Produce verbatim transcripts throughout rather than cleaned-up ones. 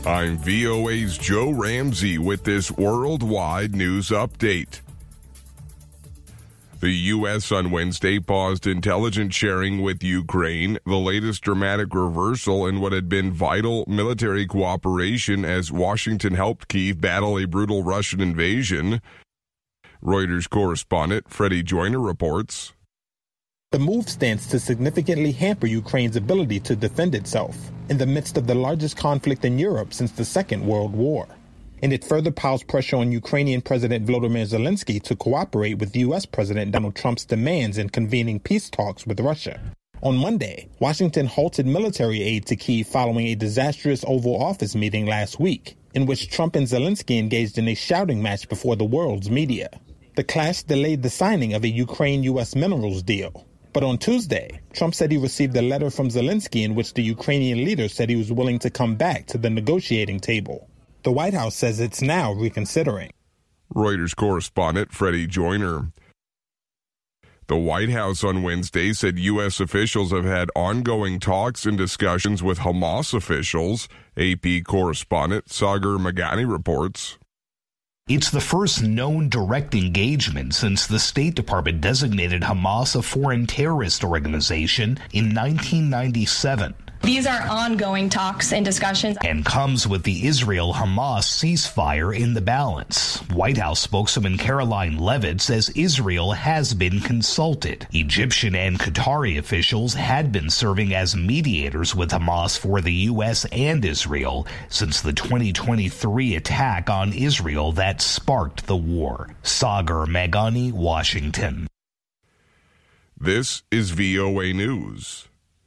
I'm V O A's Joe Ramsey with this worldwide news update. The U S on Wednesday paused intelligence sharing with Ukraine, the latest dramatic reversal in what had been vital military cooperation as Washington helped Kyiv battle a brutal Russian invasion. Reuters correspondent Freddie Joyner reports. The move stands to significantly hamper Ukraine's ability to defend itself in the midst of the largest conflict in Europe since the Second World War. And it further piles pressure on Ukrainian President Volodymyr Zelensky to cooperate with U S President Donald Trump's demands in convening peace talks with Russia. On Monday, Washington halted military aid to Kyiv following a disastrous Oval Office meeting last week, in which Trump and Zelensky engaged in a shouting match before the world's media. The clash delayed the signing of a Ukraine-U S minerals deal. But on Tuesday, Trump said he received a letter from Zelensky in which the Ukrainian leader said he was willing to come back to the negotiating table. The White House says it's now reconsidering. Reuters correspondent Freddie Joyner. The White House on Wednesday said U S officials have had ongoing talks and discussions with Hamas officials. A P correspondent Sagar Meghani reports. It's the first known direct engagement since the State Department designated Hamas a foreign terrorist organization in nineteen ninety-seven. These are ongoing talks and discussions. And comes with the Israel-Hamas ceasefire in the balance. White House spokeswoman Caroline Leavitt says Israel has been consulted. Egyptian and Qatari officials had been serving as mediators with Hamas for the U S and Israel since the twenty twenty-three attack on Israel that sparked the war. Sagar Meghani, Washington. This is V O A News.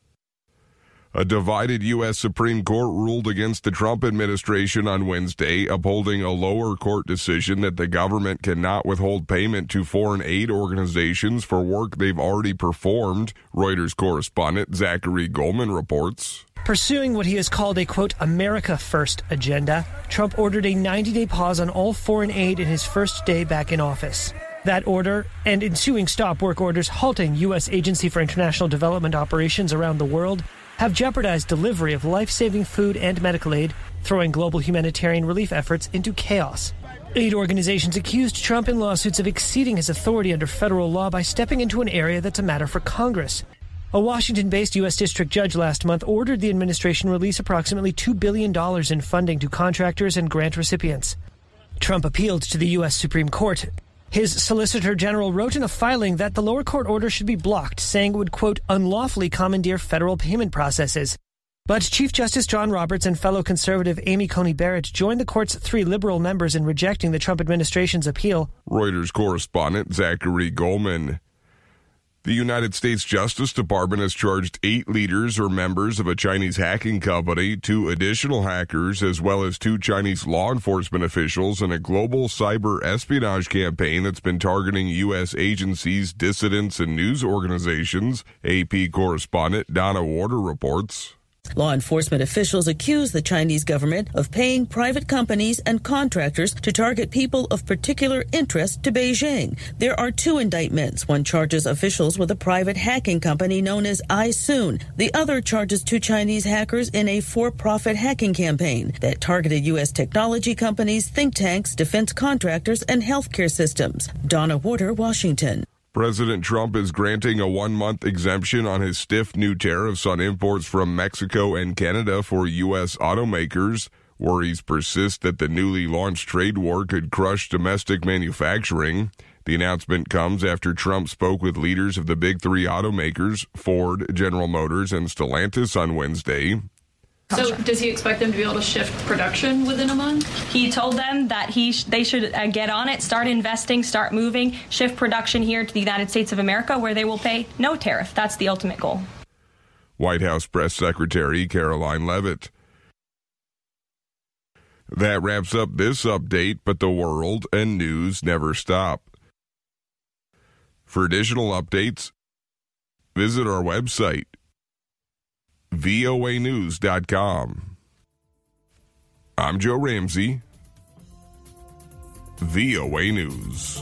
A divided U S Supreme Court ruled against the Trump administration on Wednesday, upholding a lower court decision that the government cannot withhold payment to foreign aid organizations for work they've already performed. Reuters correspondent Zachary Goldman reports. Pursuing what he has called a, quote, America First agenda, Trump ordered a ninety-day pause on all foreign aid in his first day back in office. That order and ensuing stop work orders halting U S Agency for International Development operations around the world have jeopardized delivery of life-saving food and medical aid, throwing global humanitarian relief efforts into chaos. Aid organizations accused Trump in lawsuits of exceeding his authority under federal law by stepping into an area that's a matter for Congress. A Washington-based U S district judge last month ordered the administration release approximately two billion dollars in funding to contractors and grant recipients. Trump appealed to the U S Supreme Court. His Solicitor General wrote in a filing that the lower court order should be blocked, saying it would, quote, unlawfully commandeer federal payment processes. But Chief Justice John Roberts and fellow conservative Amy Coney Barrett joined the court's three liberal members in rejecting the Trump administration's appeal. Reuters correspondent Zachary Goldman. The United States Justice Department has charged eight leaders or members of a Chinese hacking company, two additional hackers, as well as two Chinese law enforcement officials in a global cyber espionage campaign that's been targeting U S agencies, dissidents, and news organizations. A P correspondent Donna Warder reports. Law enforcement officials accuse the Chinese government of paying private companies and contractors to target people of particular interest to Beijing. There are two indictments. One charges officials with a private hacking company known as iSoon. The other charges two Chinese hackers in a for-profit hacking campaign that targeted U S technology companies, think tanks, defense contractors, and healthcare systems. Donna Warder, Washington. President Trump is granting a one-month exemption on his stiff new tariffs on imports from Mexico and Canada for U S automakers. Worries persist that the newly launched trade war could crush domestic manufacturing. The announcement comes after Trump spoke with leaders of the big three automakers, Ford, General Motors, and Stellantis on Wednesday. So does he expect them to be able to shift production within a month? He told them that he sh- they should uh, get on it, start investing, start moving, shift production here to the United States of America, where they will pay no tariff. That's the ultimate goal. White House Press Secretary Caroline Leavitt. That wraps up this update, but the world and news never stop. For additional updates, visit our website, V O A news dot com. I'm Joe Ramsey, V O A News.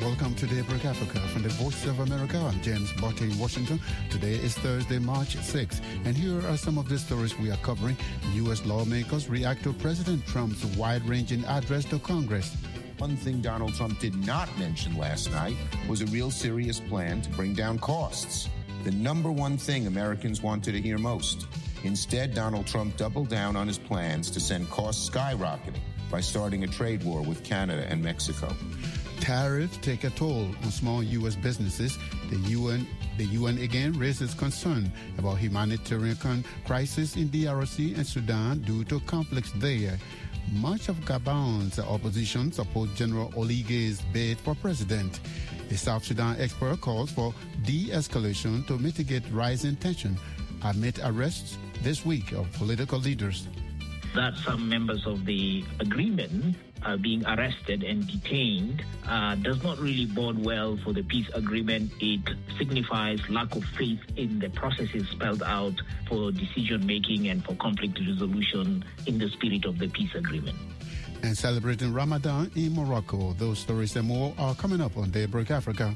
Welcome to Daybreak Africa from the Voice of America. I'm James Botte in Washington. Today is Thursday, March sixth, and here are some of the stories we are covering. U S lawmakers react to President Trump's wide-ranging address to Congress. One thing Donald Trump did not mention last night was a real serious plan to bring down costs. The number one thing Americans wanted to hear most. Instead, Donald Trump doubled down on his plans to send costs skyrocketing by starting a trade war with Canada and Mexico. Tariffs take a toll on small U S businesses. The U N, the U N again raises concern about humanitarian crisis in D R C and Sudan due to conflicts there. Much of Gabon's opposition supports General Oliguy's bid for president. The South Sudan expert calls for de-escalation to mitigate rising tension amid arrests this week of political leaders. That some members of the agreement are being arrested and detained uh, does not really bode well for the peace agreement. It signifies lack of faith in the processes spelled out for decision-making and for conflict resolution in the spirit of the peace agreement. And celebrating Ramadan in Morocco. Those stories and more are coming up on Daybreak Africa.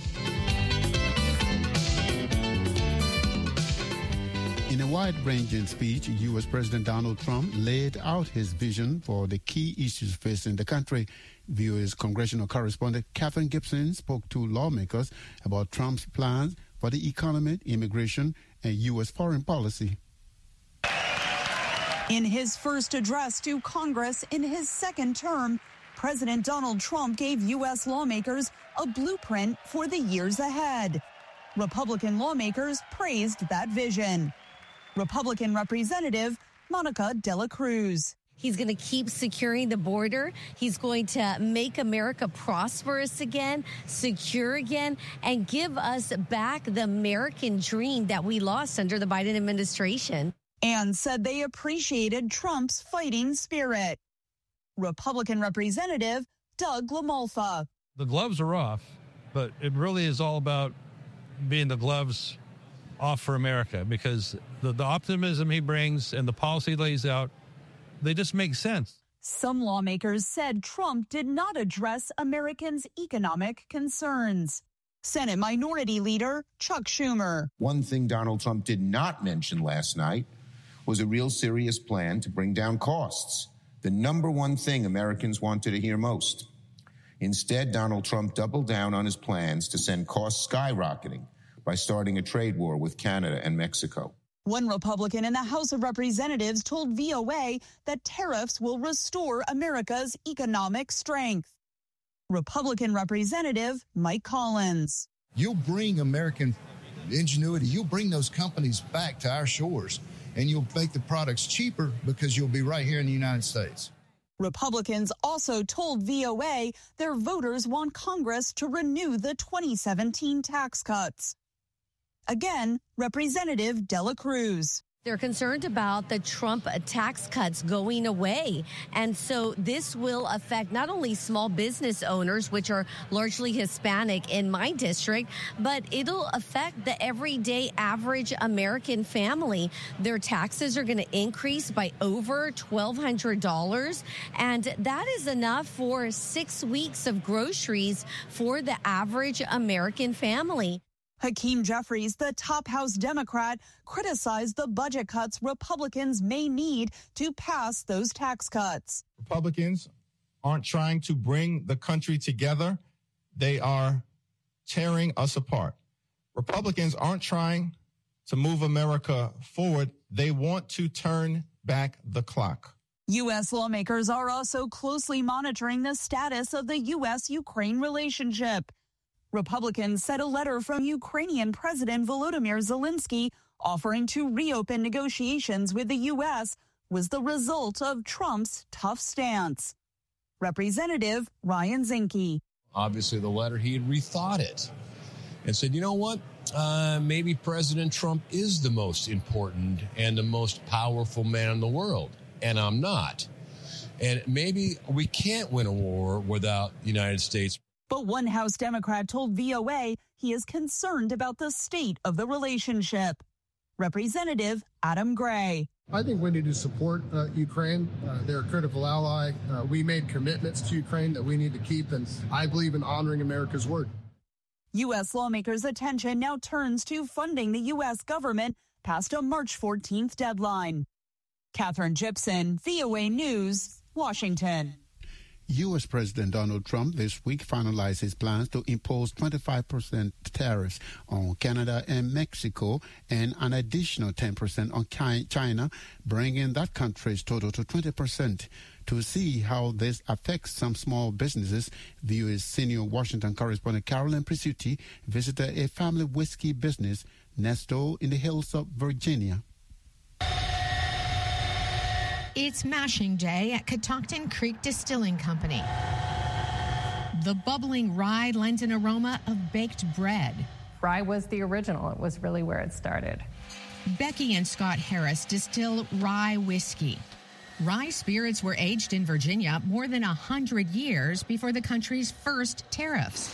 In a wide-ranging speech, U S President Donald Trump laid out his vision for the key issues facing the country. V O A's congressional correspondent Catherine Gibson spoke to lawmakers about Trump's plans for the economy, immigration, and U S foreign policy. In his first address to Congress in his second term, President Donald Trump gave U S lawmakers a blueprint for the years ahead. Republican lawmakers praised that vision. Republican Representative Monica De La Cruz. He's going to keep securing the border. He's going to make America prosperous again, secure again, and give us back the American dream that we lost under the Biden administration. And said they appreciated Trump's fighting spirit. Republican Representative Doug LaMalfa. The gloves are off, but it really is all about being the gloves off for America, because the, the optimism he brings and the policy he lays out, they just make sense. Some lawmakers said Trump did not address Americans' economic concerns. Senate Minority Leader Chuck Schumer. One thing Donald Trump did not mention last night was a real serious plan to bring down costs. The number one thing Americans wanted to hear most. Instead, Donald Trump doubled down on his plans to send costs skyrocketing by starting a trade war with Canada and Mexico. One Republican in the House of Representatives told V O A that tariffs will restore America's economic strength. Republican Representative Mike Collins. You'll bring American ingenuity, you'll bring those companies back to our shores, and you'll make the products cheaper because you'll be right here in the United States. Republicans also told V O A their voters want Congress to renew the twenty seventeen tax cuts. Again, Representative De La Cruz. They're concerned about the Trump tax cuts going away. And so this will affect not only small business owners, which are largely Hispanic in my district, but it'll affect the everyday average American family. Their taxes are going to increase by over twelve hundred dollars. And that is enough for six weeks of groceries for the average American family. Hakeem Jeffries, the top House Democrat, criticized the budget cuts Republicans may need to pass those tax cuts. Republicans aren't trying to bring the country together. They are tearing us apart. Republicans aren't trying to move America forward. They want to turn back the clock. U S lawmakers are also closely monitoring the status of the U S Ukraine relationship. Republicans said a letter from Ukrainian President Volodymyr Zelensky offering to reopen negotiations with the U S was the result of Trump's tough stance. Representative Ryan Zinke. Obviously, the letter, he had rethought it and said, you know what, uh, maybe President Trump is the most important and the most powerful man in the world, and I'm not. And maybe we can't win a war without the United States. But one House Democrat told V O A he is concerned about the state of the relationship. Representative Adam Gray. I think we need to support uh, Ukraine. Uh, they're a critical ally. Uh, we made commitments to Ukraine that we need to keep, and I believe in honoring America's word. U S lawmakers' attention now turns to funding the U S government past a March fourteenth deadline. Catherine Gibson, V O A News, Washington. U S. President Donald Trump this week finalized his plans to impose twenty-five percent tariffs on Canada and Mexico and an additional ten percent on China, bringing that country's total to twenty percent. To see how this affects some small businesses, V O A's senior Washington correspondent Carolyn Presutti visited a family whiskey business nestled in the hills of Virginia. It's mashing day at Catoctin Creek Distilling Company. The bubbling rye lends an aroma of baked bread. Rye was the original. It was really where it started. Becky and Scott Harris distill rye whiskey. Rye spirits were aged in Virginia more than one hundred years before the country's first tariffs.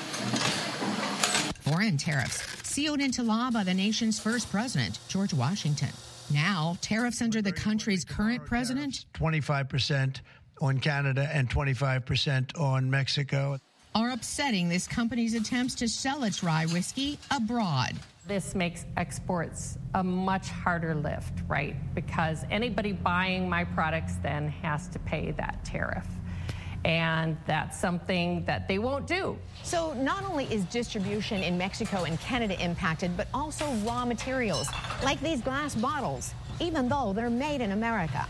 Foreign tariffs sealed into law by the nation's first president, George Washington. Now, tariffs under the country's current president, twenty-five percent on Canada and twenty-five percent on Mexico, are upsetting this company's attempts to sell its rye whiskey abroad. This makes exports a much harder lift, right? Because anybody buying my products then has to pay that tariff. And that's something that they won't do. So not only is distribution in Mexico and Canada impacted, but also raw materials, like these glass bottles, even though they're made in America.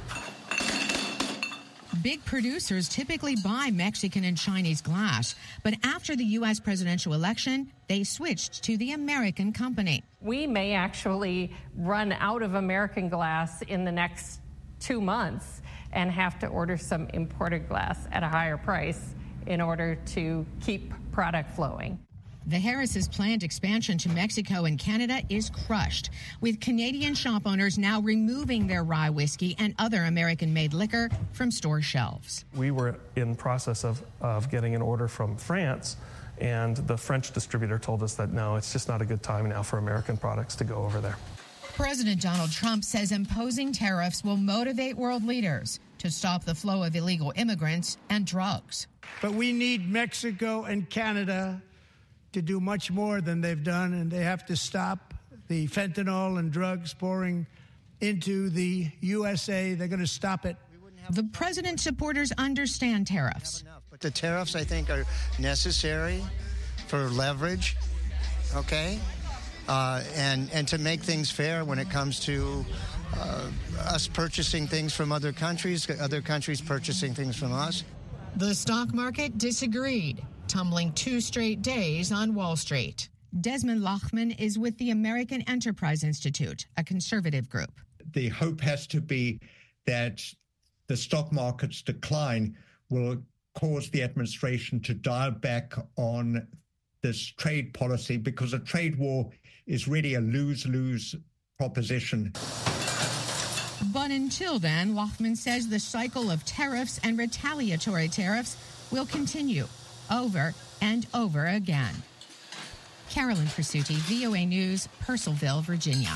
Big producers typically buy Mexican and Chinese glass, but after the U S presidential election, they switched to the American company. We may actually run out of American glass in the next two months and have to order some imported glass at a higher price in order to keep product flowing. The Harris's planned expansion to Mexico and Canada is crushed, with Canadian shop owners now removing their rye whiskey and other American-made liquor from store shelves. We were in process of, of getting an order from France, and the French distributor told us that no, it's just not a good time now for American products to go over there. President Donald Trump says imposing tariffs will motivate world leaders to stop the flow of illegal immigrants and drugs. But we need Mexico and Canada to do much more than they've done, and they have to stop the fentanyl and drugs pouring into the U S A. They're going to stop it. The president's supporters understand tariffs. But the tariffs, I think, are necessary for leverage, okay? Uh, and, and to make things fair when it comes to uh, us purchasing things from other countries, other countries purchasing things from us. The stock market disagreed, tumbling two straight days on Wall Street. Desmond Lachman is with the American Enterprise Institute, a conservative group. The hope has to be that the stock market's decline will cause the administration to dial back on this trade policy, because a trade war is really a lose-lose proposition. But until then, Lachman says the cycle of tariffs and retaliatory tariffs will continue over and over again. Carolyn Presutti, V O A News, Purcellville, Virginia.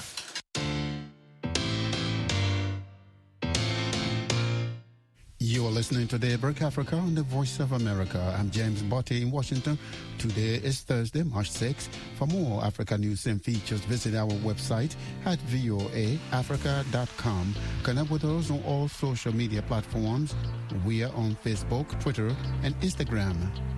You are listening to Daybreak Africa on the Voice of America. I'm James Botti in Washington. Today is Thursday, March sixth. For more Africa news and features, visit our website at V O A Africa dot com. Connect with us on all social media platforms. We are on Facebook, Twitter, and Instagram.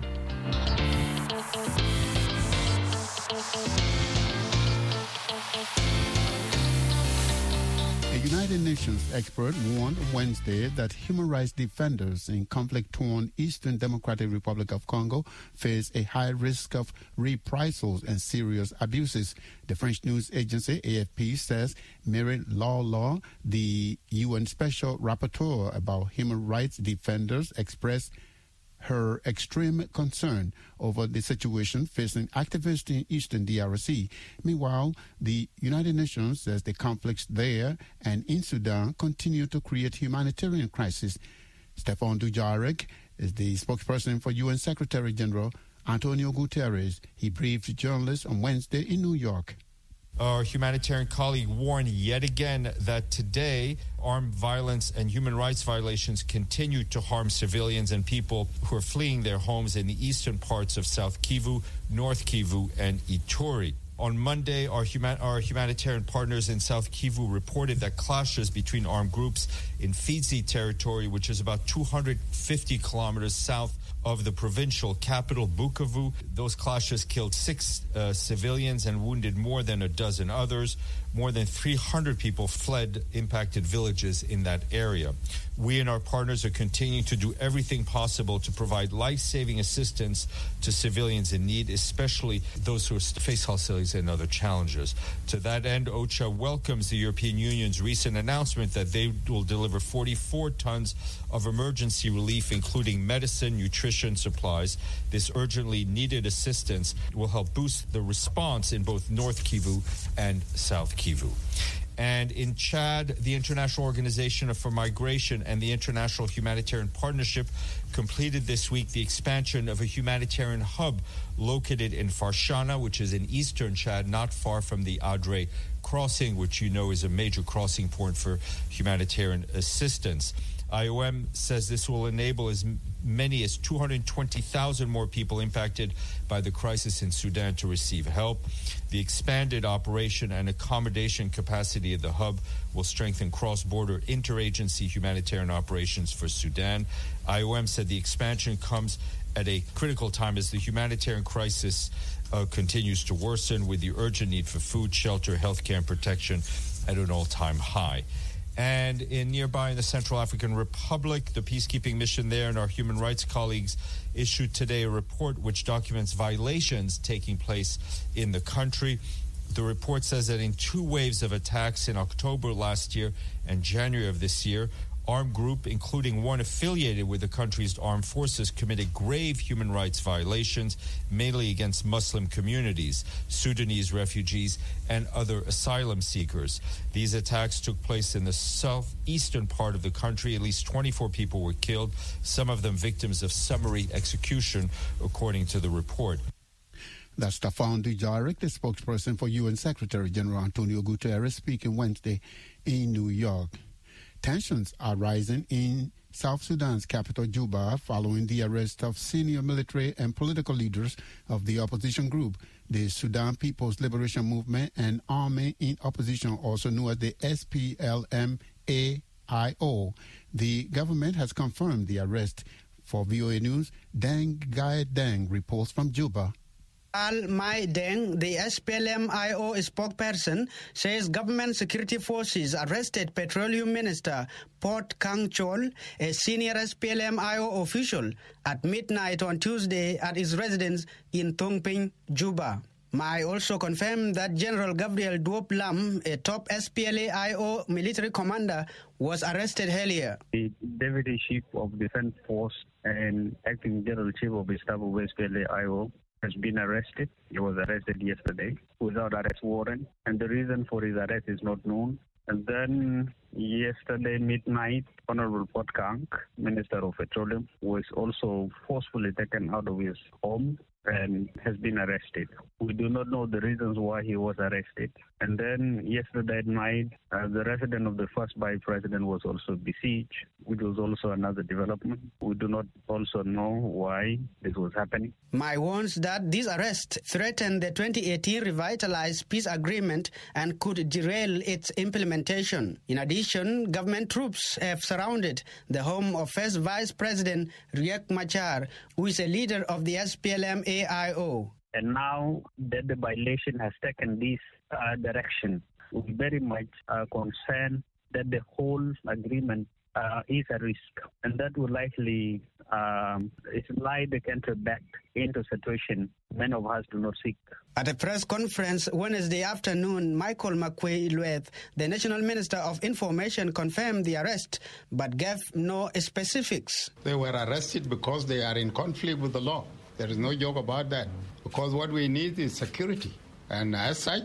A United Nations expert warned Wednesday that human rights defenders in conflict-torn Eastern Democratic Republic of Congo face a high risk of reprisals and serious abuses. The French news agency A F P says Mary Lawlor, the U N Special Rapporteur about human rights defenders, expressed her extreme concern over the situation facing activists in eastern D R C. Meanwhile, the United Nations says the conflicts there and in Sudan continue to create humanitarian crisis. Stephane Dujarric is the spokesperson for U N Secretary General Antonio Guterres. He briefed journalists on Wednesday in New York. Our humanitarian colleague warned yet again that today armed violence and human rights violations continue to harm civilians and people who are fleeing their homes in the eastern parts of South Kivu, North Kivu, and Ituri. On Monday, our, human, our humanitarian partners in South Kivu reported that clashes between armed groups in Fizi territory, which is about two hundred fifty kilometers south of the provincial capital, Bukavu. Those clashes killed six uh, civilians and wounded more than a dozen others. More than three hundred people fled impacted villages in that area. We and our partners are continuing to do everything possible to provide life-saving assistance to civilians in need, especially those who face hostilities and other challenges. To that end, OCHA welcomes the European Union's recent announcement that they will deliver forty-four tons of emergency relief, including medicine, nutrition, supplies. This urgently needed assistance will help boost the response in both North Kivu and South Kivu. And in Chad, the International Organization for Migration and the International Humanitarian Partnership completed this week the expansion of a humanitarian hub located in Farshana, which is in eastern Chad, not far from the Adre crossing, which you know is a major crossing point for humanitarian assistance. I O M says this will enable as many as two hundred twenty thousand more people impacted by the crisis in Sudan to receive help. The expanded operation and accommodation capacity of the hub will strengthen cross-border interagency humanitarian operations for Sudan. I O M said the expansion comes at a critical time as the humanitarian crisis uh, continues to worsen, with the urgent need for food, shelter, healthcare, and protection at an all-time high. And in nearby in the Central African Republic, the peacekeeping mission there and our human rights colleagues issued today a report which documents violations taking place in the country. The report says that in two waves of attacks in October last year and January of this year, armed group, including one affiliated with the country's armed forces, committed grave human rights violations, mainly against Muslim communities, Sudanese refugees, and other asylum seekers. These attacks took place in the southeastern part of the country. At least twenty-four people were killed, some of them victims of summary execution, according to the report. That's Staffan Dujarric, the spokesperson for U N Secretary General Antonio Guterres, speaking Wednesday in New York. Tensions are rising in South Sudan's capital, Juba, following the arrest of senior military and political leaders of the opposition group, the Sudan People's Liberation Movement, and army in opposition, also known as the S P L M A I O. The government has confirmed the arrest. For V O A News, Deng Gai Deng reports from Juba. Al Mai Deng, the S P L M I O spokesperson, says government security forces arrested Petroleum Minister Port Kang Chol, a senior S P L M I O official, at midnight on Tuesday at his residence in Tongping, Juba. Mai also confirmed that General Gabriel Duop Lam, a top S P L A I O military commander, was arrested earlier. The Deputy Chief of Defense Force and Acting General Chief of the Staff of S P L A I O has been arrested. He was arrested yesterday without arrest warrant, and the reason for his arrest is not known. And then yesterday midnight, Honorable Port Kang, Minister of Petroleum, was also forcefully taken out of his home and has been arrested. We do not know the reasons why he was arrested. And then yesterday at night, uh, the residence of the first vice president was also besieged, which was also another development. We do not also know why this was happening. Mai warns that these arrests threaten the twenty eighteen revitalized peace agreement and could derail its implementation. In addition, government troops have surrounded the home of first Vice President Riek Machar, who is a leader of the S P L M A I O. And now that the violation has taken this uh, direction, we very much are concerned that the whole agreement uh, is a risk, and that will likely um, slide the country back into a situation many of us do not seek. At a press conference Wednesday afternoon, Michael Makwei-Lueth, the National Minister of Information, confirmed the arrest but gave no specifics. They were arrested because they are in conflict with the law. There is no joke about that, because what we need is security. And as such,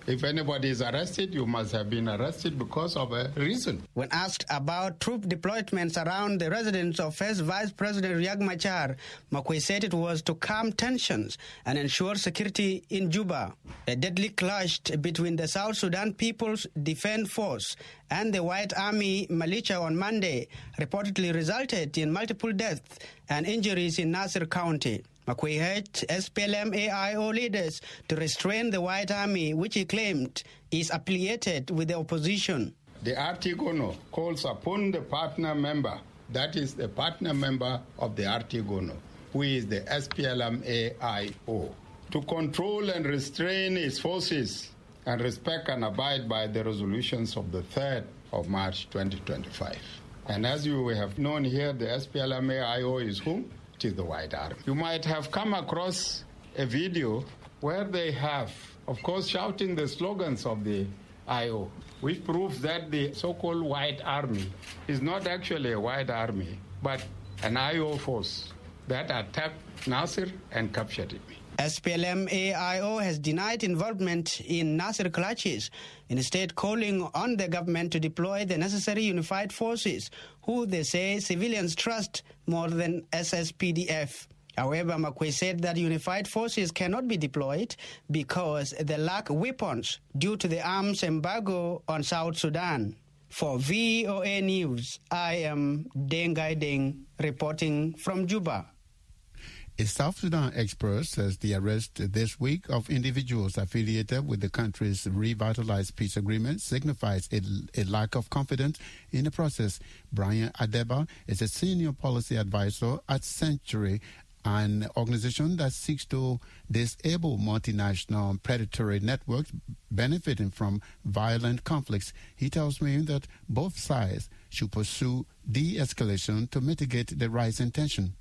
If anybody is arrested, you must have been arrested because of a reason. When asked about troop deployments around the residence of first Vice President Riek Machar, Makwe said it was to calm tensions and ensure security in Juba. A deadly clash between the South Sudan People's Defense Force and the White Army militia on Monday reportedly resulted in multiple deaths and injuries in Nasir County. Makwe urged S P L M A I O leaders to restrain the White Army, which he claimed is affiliated with the opposition. The Artigono calls upon the partner member, that is the partner member of the Artigono, who is the S P L M A I O, to control and restrain its forces and respect and abide by the resolutions of the third of March twenty twenty-five. And as you have known here, the S P L M A I O is whom? It is the White Army. You might have come across a video where they have, of course, shouting the slogans of the I O, which proves that the so-called White Army is not actually a White Army, but an I O force that attacked Nasir and captured him. S P L M A I O has denied involvement in Nasir clashes, instead calling on the government to deploy the necessary unified forces, who they say civilians trust more than S S P D F. However, Makwe said that unified forces cannot be deployed because they lack weapons due to the arms embargo on South Sudan. For V O A News, I am Dengai Deng reporting from Juba. A South Sudan expert says the arrest this week of individuals affiliated with the country's revitalized peace agreement signifies a, a lack of confidence in the process. Brian Adeba is a senior policy advisor at Century, an organization that seeks to disable multinational predatory networks benefiting from violent conflicts. He tells me that both sides should pursue de-escalation to mitigate the rising tension.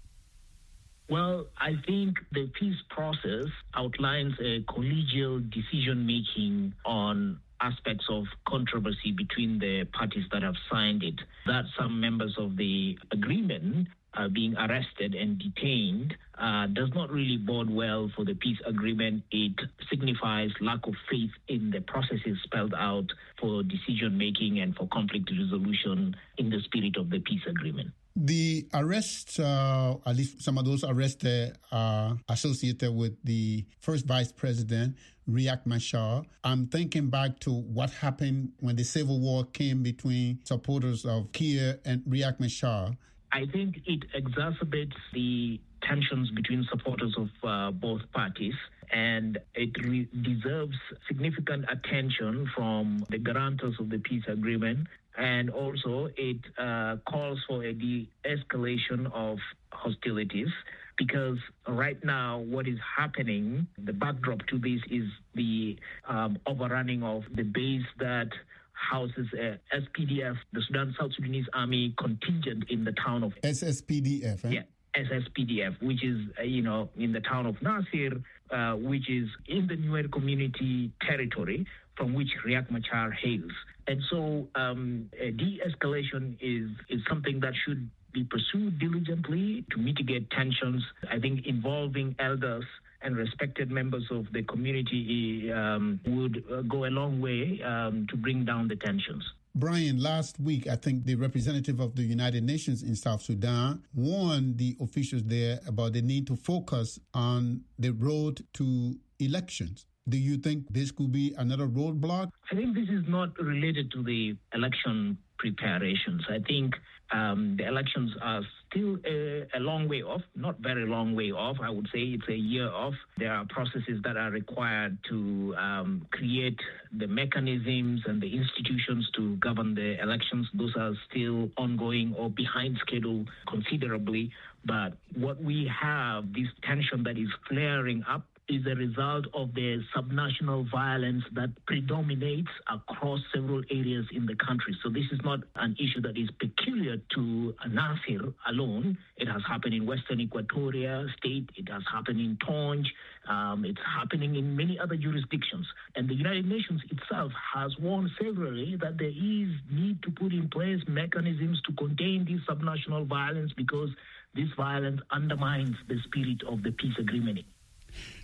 Well, I think the peace process outlines a collegial decision-making on aspects of controversy between the parties that have signed it. That some members of the agreement are being arrested and detained uh, does not really bode well for the peace agreement. It signifies lack of faith in the processes spelled out for decision-making and for conflict resolution in the spirit of the peace agreement. The arrests, uh, at least some of those arrested, are associated with the first vice president, Riek Machar. I'm thinking back to what happened when the civil war came between supporters of Kiir and Riek Machar. I think it exacerbates the tensions between supporters of uh, both parties, and it re- deserves significant attention from the guarantors of the peace agreement. And also, it uh, calls for a de-escalation of hostilities, because right now what is happening, the backdrop to this is the um, overrunning of the base that houses a S P D F, the Sudan South Sudanese Army contingent in the town of... S S P D F, eh? Yeah, S S P D F, which is, uh, you know, in the town of Nasir, uh, which is in the Nuer community territory from which Riek Machar hails. And so um, a de-escalation is, is something that should be pursued diligently to mitigate tensions, I think involving elders and respected members of the community um, would uh, go a long way um, to bring down the tensions. Brian, last week, I think the representative of the United Nations in South Sudan warned the officials there about the need to focus on the road to elections. Do you think this could be another roadblock? I think this is not related to the election preparations. I think um, the elections are still a, a long way off, not very long way off. I would say it's a year off. There are processes that are required to um, create the mechanisms and the institutions to govern the elections. Those are still ongoing or behind schedule considerably. But what we have, this tension that is flaring up, is a result of the subnational violence that predominates across several areas in the country. So this is not an issue that is peculiar to Nasir alone. It has happened in Western Equatoria State. It has happened in Tonj. Um, it's happening in many other jurisdictions. And the United Nations itself has warned severally that there is need to put in place mechanisms to contain this subnational violence, because this violence undermines the spirit of the peace agreement.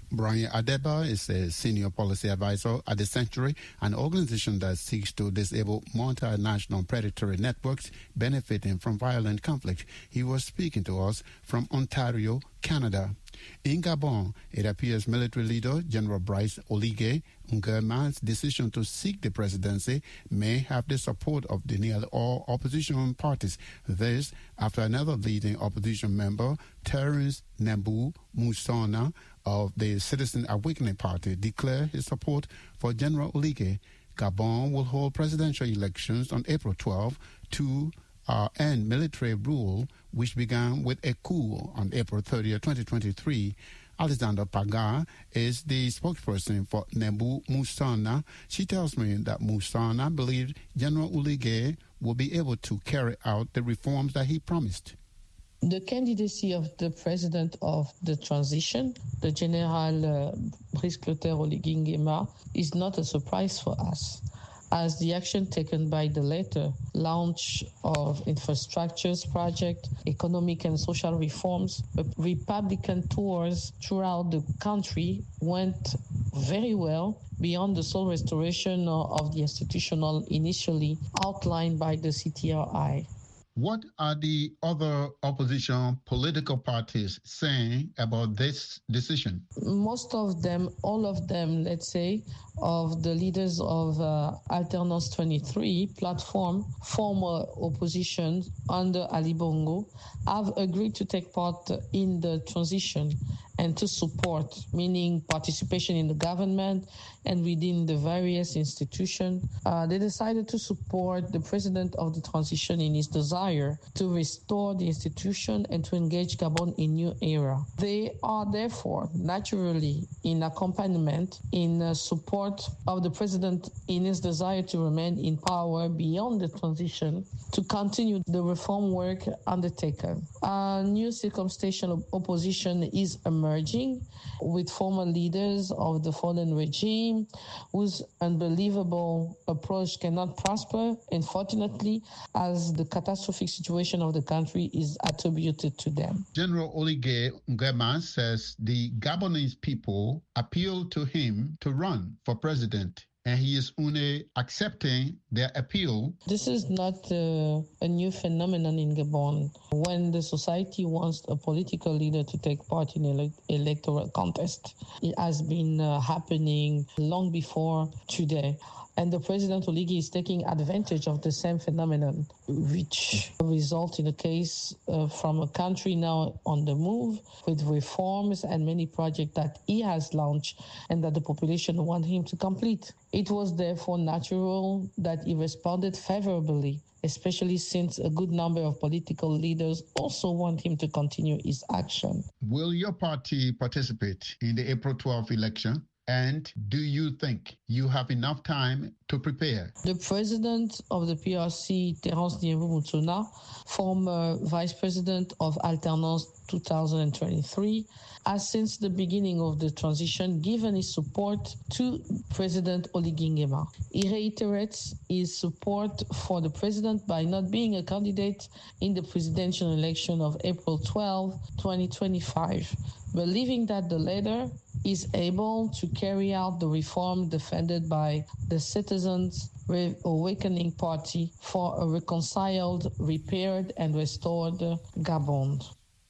Brian Adeba is a senior policy advisor at the Sanctuary, an organization that seeks to disable multinational predatory networks benefiting from violent conflict. He was speaking to us from Ontario, Canada. In Gabon, it appears military leader General Brice Oligui Nguema's decision to seek the presidency may have the support of the nearly all opposition parties. This after another leading opposition member, Terence Nambu Musona of the Citizen Awakening Party, declared his support for General Oligui. Gabon will hold presidential elections on April twelfth to Uh, and military rule, which began with a coup on April thirtieth, twenty twenty-three. Alexandra Paga is the spokesperson for Nambu Musana. She tells me that Musana believes General Oligui will be able to carry out the reforms that he promised. The candidacy of the president of the transition, the General uh, Brice Clotaire Oligui Nguema, is not a surprise for us, as the action taken by the latter launch of infrastructures project, economic and social reforms, Republican tours throughout the country went very well beyond the sole restoration of the institutional initially outlined by the C T R I. What are the other opposition political parties saying about this decision? Most of them, all of them, let's say, of the leaders of uh, Alternance twenty-three platform, former opposition under Ali Bongo, have agreed to take part in the transition and to support, meaning participation in the government and within the various institutions. Uh, they decided to support the president of the transition in his desire to restore the institution and to engage Gabon in new era. They are therefore naturally in accompaniment, in uh, support of the president in his desire to remain in power beyond the transition, to continue the reform work undertaken. A new circumstantial opposition is emerging with former leaders of the fallen regime whose unbelievable approach cannot prosper, unfortunately, as the catastrophic situation of the country is attributed to them. General Oligui Nguema says the Gabonese people appealed to him to run for president, and he is only accepting their appeal. This is not uh, a new phenomenon in Gabon. When the society wants a political leader to take part in an ele- electoral contest, it has been uh, happening long before today. And the President Oligui is taking advantage of the same phenomenon, which results in a case uh, from a country now on the move with reforms and many projects that he has launched and that the population want him to complete. It was therefore natural that he responded favorably, especially since a good number of political leaders also want him to continue his action. Will your party participate in the April twelfth election? And do you think you have enough time to prepare? The president of the P R C, Terence Nambu-Musona, former vice president of Alternance two thousand twenty-three, has since the beginning of the transition given his support to President Oligui Nguema. He reiterates his support for the president by not being a candidate in the presidential election of April twelfth, twenty twenty-five, believing that the latter is able to carry out the reform defended by the Citizens Awakening Party for a reconciled, repaired, and restored Gabon.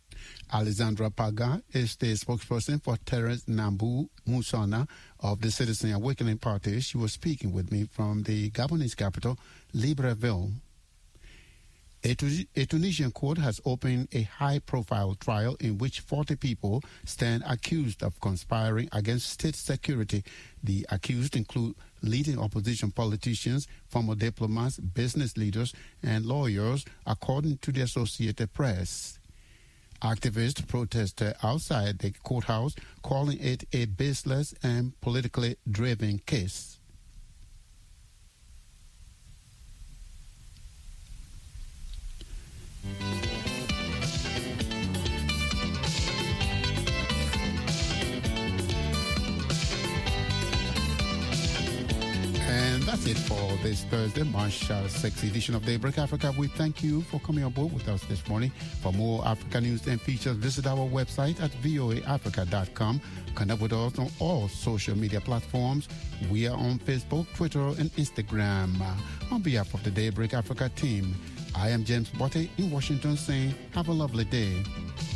Alexandra Paga is the spokesperson for Terence Nambu Musona of the Citizen Awakening Party. She was speaking with me from the Gabonese capital, Libreville. A, a Tunisian court has opened a high-profile trial in which forty people stand accused of conspiring against state security. The accused include leading opposition politicians, former diplomats, business leaders, and lawyers, according to the Associated Press. Activists protested outside the courthouse, calling it a baseless and politically driven case. And that's That's it for this Thursday, March sixth edition of Daybreak Africa. We thank you for coming on board with us this morning. For more Africa news and features, visit our website at voa africa dot com. Connect with us on all social media platforms. We are on Facebook, Twitter, and Instagram. On behalf of the Daybreak Africa team, I am James Botte in Washington saying, have a lovely day.